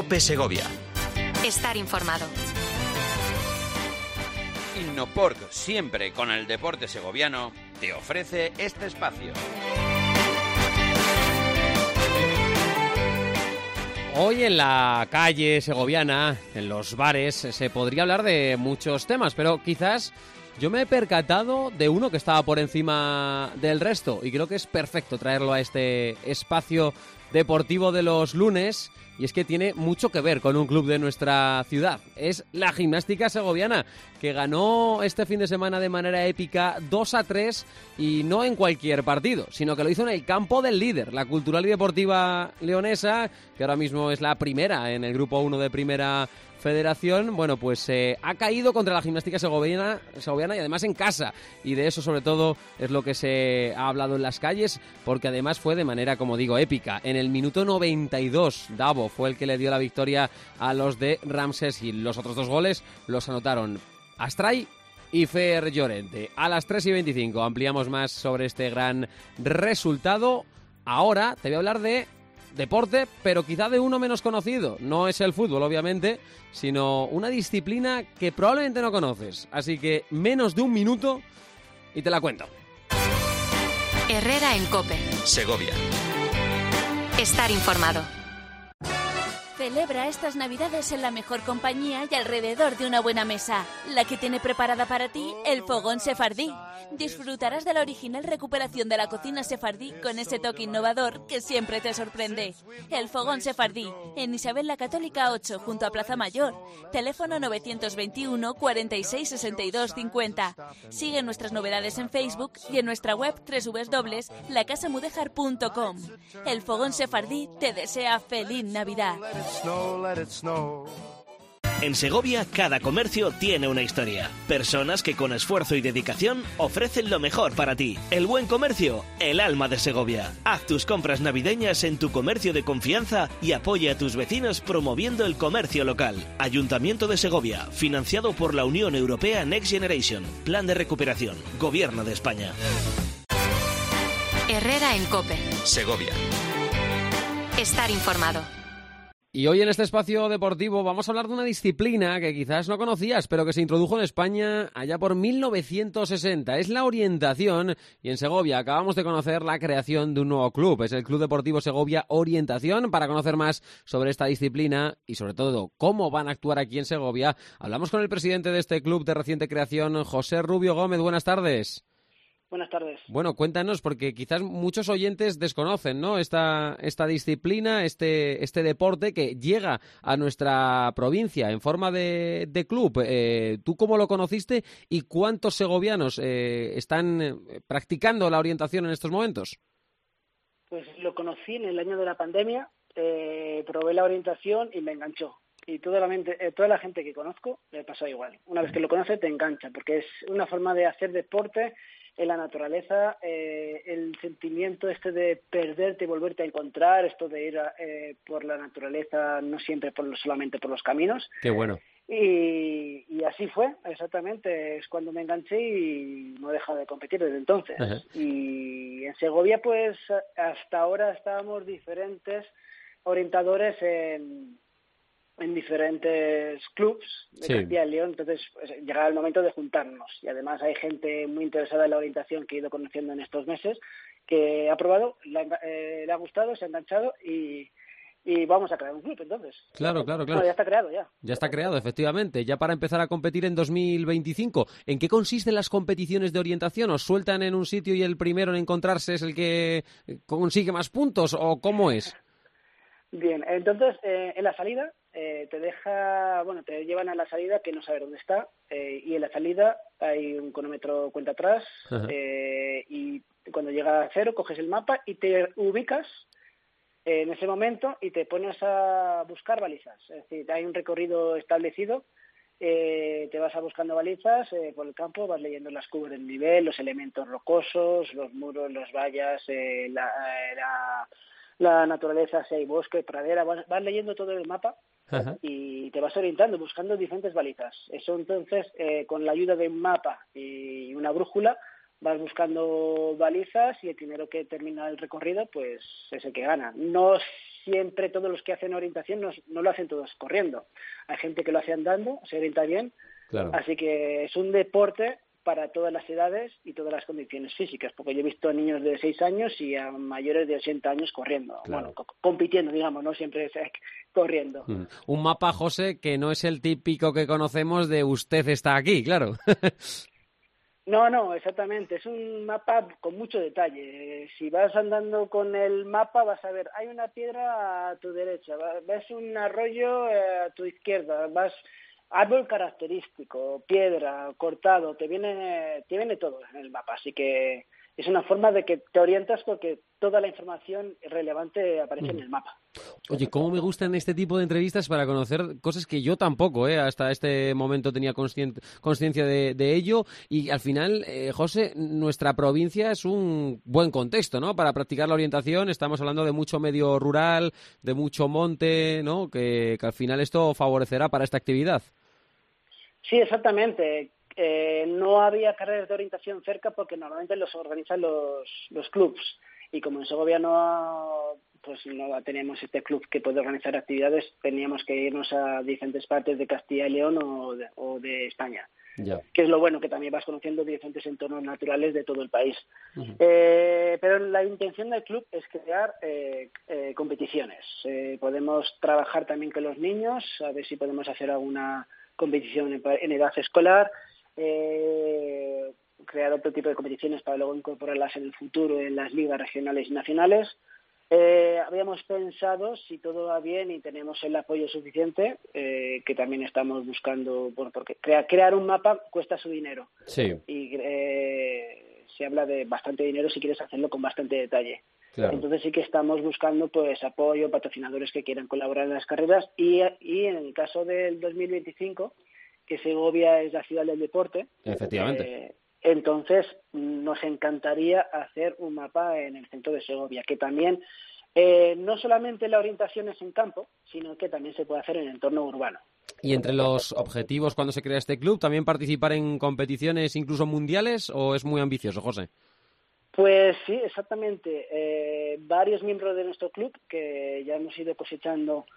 COPE Segovia. Estar informado. Innoporc, siempre con el deporte segoviano, te ofrece este espacio. Hoy en la calle segoviana, en los bares, se podría hablar de muchos temas, pero quizás yo me he percatado de uno que estaba por encima del resto y creo que es perfecto traerlo a este espacio deportivo de los lunes, y es que tiene mucho que ver con un club de nuestra ciudad. Es la Gimnástica Segoviana, que ganó este fin de semana de manera épica 2-3, y no en cualquier partido, sino que lo hizo en el campo del líder, la Cultural y Deportiva Leonesa, que ahora mismo es la primera en el Grupo 1 de Primera Federación. Bueno, pues ha caído contra la Gimnástica Segoviana y además en casa, y de eso sobre todo es lo que se ha hablado en las calles, porque además fue de manera, como digo, épica. En el minuto 92, Davo fue el que le dio la victoria a los de Ramses, y los otros dos goles los anotaron Astray y Fer Llorente. A las 3:25 ampliamos más sobre este gran resultado. Ahora te voy a hablar de deporte, pero quizá de uno menos conocido. No es el fútbol, obviamente, sino una disciplina que probablemente no conoces. Así que menos de un minuto y te la cuento. Herrera en COPE Segovia. Estar informado. Celebra estas Navidades en la mejor compañía y alrededor de una buena mesa, la que tiene preparada para ti el Fogón Sefardí. Disfrutarás de la original recuperación de la cocina sefardí con ese toque innovador que siempre te sorprende. El Fogón Sefardí, en Isabel la Católica 8, junto a Plaza Mayor. Teléfono 921 46 62 50. Sigue nuestras novedades en Facebook y en nuestra web www.lacasamudéjar.com. El Fogón Sefardí te desea feliz Navidad. En Segovia, cada comercio tiene una historia. Personas que con esfuerzo y dedicación ofrecen lo mejor para ti. El buen comercio, el alma de Segovia. Haz tus compras navideñas en tu comercio de confianza y apoya a tus vecinos promoviendo el comercio local. Ayuntamiento de Segovia, financiado por la Unión Europea Next Generation. Plan de recuperación. Gobierno de España. Herrera en COPE Segovia. Estar informado. Y hoy en este espacio deportivo vamos a hablar de una disciplina que quizás no conocías, pero que se introdujo en España allá por 1960. Es la orientación, y en Segovia acabamos de conocer la creación de un nuevo club. Es el Club Deportivo Segovia Orientación. Para conocer más sobre esta disciplina y sobre todo cómo van a actuar aquí en Segovia, hablamos con el presidente de este club de reciente creación, José Rubio Gómez. Buenas tardes. Buenas tardes. Bueno, cuéntanos, porque quizás muchos oyentes desconocen, ¿no?, esta disciplina, este deporte que llega a nuestra provincia en forma de club. ¿Tú cómo lo conociste y cuántos segovianos están practicando la orientación en estos momentos? Pues lo conocí en el año de la pandemia, probé la orientación y me enganchó. Y toda la gente que conozco le pasó igual. Una vez que lo conoces te engancha, porque es una forma de hacer deporte en la naturaleza, el sentimiento de perderte y volverte a encontrar, esto de ir por la naturaleza, no siempre solamente por los caminos. Qué bueno. Y así fue, exactamente. Es cuando me enganché y no he dejado de competir desde entonces. Ajá. Y en Segovia, pues hasta ahora estábamos diferentes orientadores en diferentes clubs de Castilla y León. Entonces pues, llegaba el momento de juntarnos, y además hay gente muy interesada en la orientación que he ido conociendo en estos meses, que ha probado, le ha gustado, se ha enganchado y vamos a crear un club entonces. Claro. Bueno, ya está creado ya. Ya está creado, efectivamente, ya para empezar a competir en 2025. ¿En qué consisten las competiciones de orientación? ¿Os sueltan en un sitio y el primero en encontrarse es el que consigue más puntos, o cómo es? Bien, entonces en la salida te llevan a la salida que no sabes dónde está, y en la salida hay un cronómetro cuenta atrás, y cuando llega a cero coges el mapa y te ubicas en ese momento y te pones a buscar balizas. Es decir, hay un recorrido establecido, te vas a buscando balizas por el campo, vas leyendo las curvas del nivel, los elementos rocosos, los muros, las vallas, la naturaleza, si hay bosque, pradera, vas leyendo todo el mapa. Ajá. Y te vas orientando, buscando diferentes balizas. Eso entonces, con la ayuda de un mapa y una brújula, vas buscando balizas y el primero que termina el recorrido pues es el que gana. No siempre todos los que hacen orientación no lo hacen todos corriendo. Hay gente que lo hace andando, se orienta bien, claro. Así que es un deporte para todas las edades y todas las condiciones físicas, porque yo he visto a niños de 6 años y a mayores de 80 años corriendo, claro. Bueno, compitiendo, digamos, no siempre corriendo. Un mapa, José, que no es el típico que conocemos de usted está aquí, claro. No, exactamente. Es un mapa con mucho detalle. Si vas andando con el mapa vas a ver, hay una piedra a tu derecha, ves un arroyo a tu izquierda, árbol característico, piedra, cortado, te viene todo en el mapa. Así que es una forma de que te orientas porque toda la información relevante aparece en el mapa. Oye, cómo me gustan este tipo de entrevistas para conocer cosas que yo tampoco, hasta este momento tenía consciencia de ello. Y al final, José, nuestra provincia es un buen contexto, ¿no? Para practicar la orientación. Estamos hablando de mucho medio rural, de mucho monte, ¿no? Que al final esto favorecerá para esta actividad. Sí, exactamente. No había carreras de orientación cerca porque normalmente los organizan los clubs. Y como en Segovia no teníamos este club que puede organizar actividades, teníamos que irnos a diferentes partes de Castilla y León o de España. Ya. Que es lo bueno, que también vas conociendo diferentes entornos naturales de todo el país. Pero la intención del club es crear competiciones. Podemos trabajar también con los niños, a ver si podemos hacer alguna competición en edad escolar, crear otro tipo de competiciones para luego incorporarlas en el futuro en las ligas regionales y nacionales. Habíamos pensado, si todo va bien y tenemos el apoyo suficiente, que también estamos buscando, porque crear un mapa cuesta su dinero. Sí. Y se habla de bastante dinero si quieres hacerlo con bastante detalle. Claro. Entonces sí que estamos buscando pues apoyo, patrocinadores que quieran colaborar en las carreras y en el caso del 2025, que Segovia es la ciudad del deporte. Efectivamente. Entonces nos encantaría hacer un mapa en el centro de Segovia, que también no solamente la orientación es en campo, sino que también se puede hacer en el entorno urbano. ¿Y entre los objetivos cuando se crea este club, también participar en competiciones incluso mundiales o es muy ambicioso, José? Pues sí, exactamente. Varios miembros de nuestro club que ya hemos ido cosechando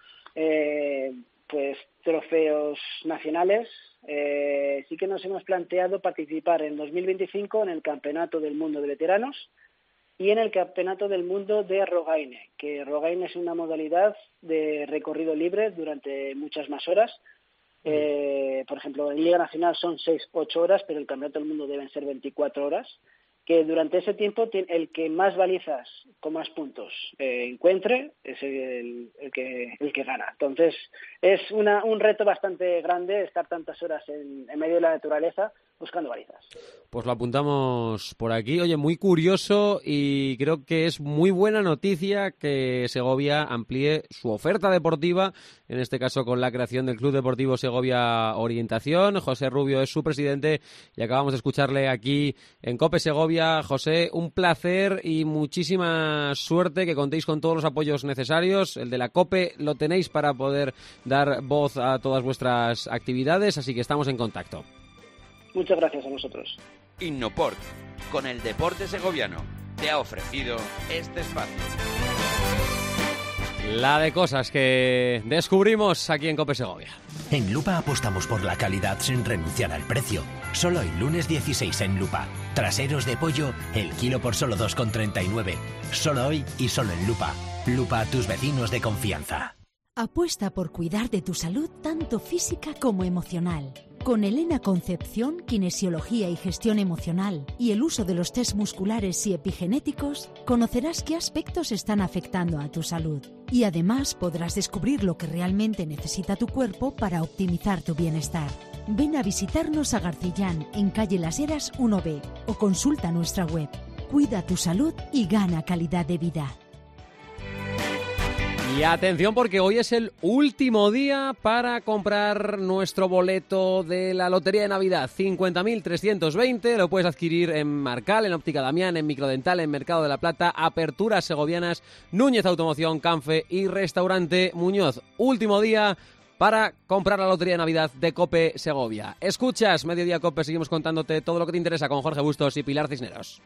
pues trofeos nacionales. Sí que nos hemos planteado participar en 2025 en el Campeonato del Mundo de Veteranos y en el Campeonato del Mundo de Rogaine, que Rogaine es una modalidad de recorrido libre durante muchas más horas. Por ejemplo, en Liga Nacional son 6-8 horas, pero el Campeonato del Mundo deben ser 24 horas. Que durante ese tiempo el que más balizas con más puntos encuentre es el que gana. Entonces es un reto bastante grande estar tantas horas en medio de la naturaleza buscando balizas. Pues lo apuntamos por aquí. Oye, muy curioso y creo que es muy buena noticia que Segovia amplíe su oferta deportiva, en este caso con la creación del Club Deportivo Segovia Orientación. José Rubio es su presidente y acabamos de escucharle aquí en COPE Segovia. José, un placer y muchísima suerte, que contéis con todos los apoyos necesarios. El de la COPE lo tenéis para poder dar voz a todas vuestras actividades, así que estamos en contacto. Muchas gracias a vosotros. Innoport, con el deporte segoviano, te ha ofrecido este espacio. La de cosas que descubrimos aquí en COPE Segovia. En Lupa apostamos por la calidad sin renunciar al precio. Solo hoy, lunes 16 en Lupa. Traseros de pollo, el kilo por solo 2,39. Solo hoy y solo en Lupa. Lupa, tus vecinos de confianza. Apuesta por cuidar de tu salud tanto física como emocional. Con Elena Concepción, Kinesiología y Gestión Emocional y el uso de los test musculares y epigenéticos, conocerás qué aspectos están afectando a tu salud. Y además podrás descubrir lo que realmente necesita tu cuerpo para optimizar tu bienestar. Ven a visitarnos a Garcillán, en calle Las Heras 1B, o consulta nuestra web. Cuida tu salud y gana calidad de vida. Y atención, porque hoy es el último día para comprar nuestro boleto de la Lotería de Navidad. 50.320, lo puedes adquirir en Marcal, en Óptica Damián, en Microdental, en Mercado de la Plata, Aperturas Segovianas, Núñez Automoción, Canfe y Restaurante Muñoz. Último día, para comprar la lotería de Navidad de COPE Segovia. Escuchas Mediodía COPE, seguimos contándote todo lo que te interesa con Jorge Bustos y Pilar Cisneros.